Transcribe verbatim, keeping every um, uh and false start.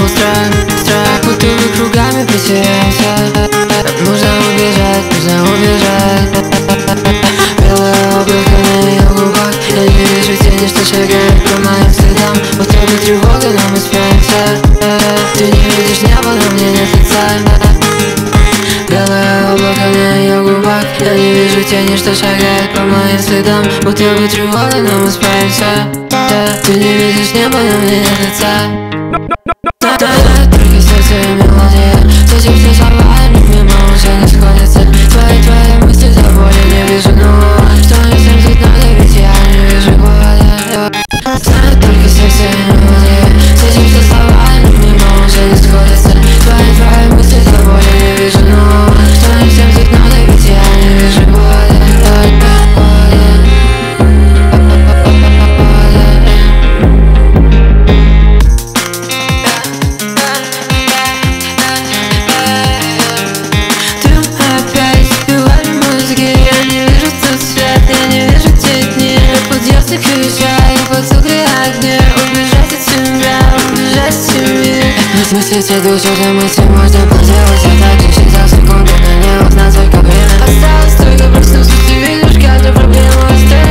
страх, страх, будто мы кругами потеряемся. Нужно убежать, нужно убежать. Белое облако на ее губах, я не вижу тени, что шагает по моим следам. Будто бы тревога, но мы справимся. Ты не видишь небо, но мне нет лица. Белое облако на ее губах, я не вижу тени, что шагает по моим следам. Будто бы тревога, но мы справимся. Ты не видишь небо, но мне нет лица. Только сердце и мелодия, зачем все слова, но мимо уже не сходятся. Твои, твои мысли за болью не вижу, но что мне всем тут надо, ведь я не вижу повода. Знаю только сердце и мелодия, зачем все слова, но мимо уже не сходятся. Твои, твои мысли за болью не вижу, но что мне всем тут надо, ведь я не вижу повода. В смысле следует чужой мысли, можно поделать. Я так и считал секунды, но не узнать только время. Осталось только проснуться, ты видишь, каждую проблему оставить.